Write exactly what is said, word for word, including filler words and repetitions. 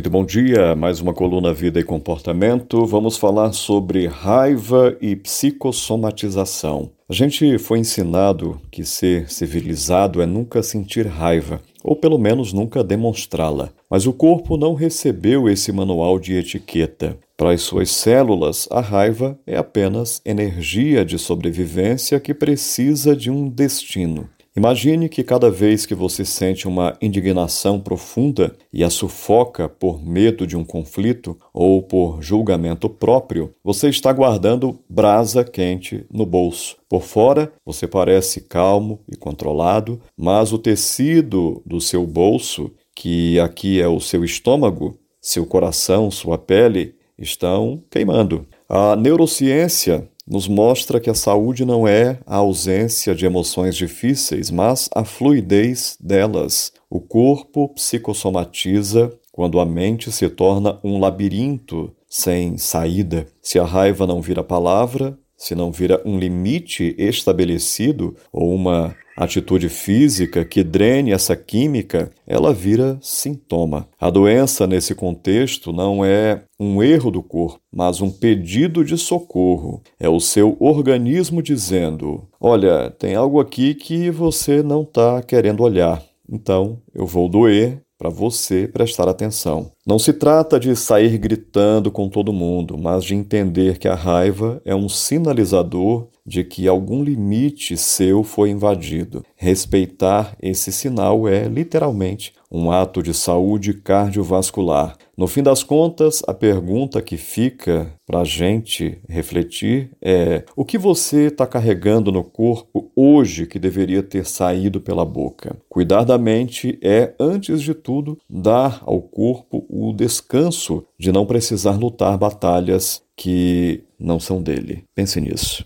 Muito bom dia, mais uma coluna Vida e Comportamento. Vamos falar sobre raiva e psicossomatização. A gente foi ensinado que ser civilizado é nunca sentir raiva, ou pelo menos nunca demonstrá-la. Mas o corpo não recebeu esse manual de etiqueta. Para as suas células, a raiva é apenas energia de sobrevivência que precisa de um destino. Imagine que cada vez que você sente uma indignação profunda e a sufoca por medo de um conflito ou por julgamento próprio, você está guardando brasa quente no bolso. Por fora, você parece calmo e controlado, mas o tecido do seu bolso, que aqui é o seu estômago, seu coração, sua pele, estão queimando. A neurociência nos mostra que a saúde não é a ausência de emoções difíceis, mas a fluidez delas. O corpo psicossomatiza quando a mente se torna um labirinto sem saída. Se a raiva não vira palavra, se não vira um limite estabelecido ou uma atitude física que drene essa química, ela vira sintoma. A doença, nesse contexto, não é um erro do corpo, mas um pedido de socorro. É o seu organismo dizendo: olha, tem algo aqui que você não está querendo olhar, então eu vou doer para você prestar atenção. Não se trata de sair gritando com todo mundo, mas de entender que a raiva é um sinalizador de que algum limite seu foi invadido. Respeitar esse sinal é, literalmente, um ato de saúde cardiovascular. No fim das contas, a pergunta que fica para a gente refletir é: o que você está carregando no corpo hoje que deveria ter saído pela boca? Cuidar da mente é, antes de tudo, dar ao corpo o descanso de não precisar lutar batalhas que não são dele. Pense nisso.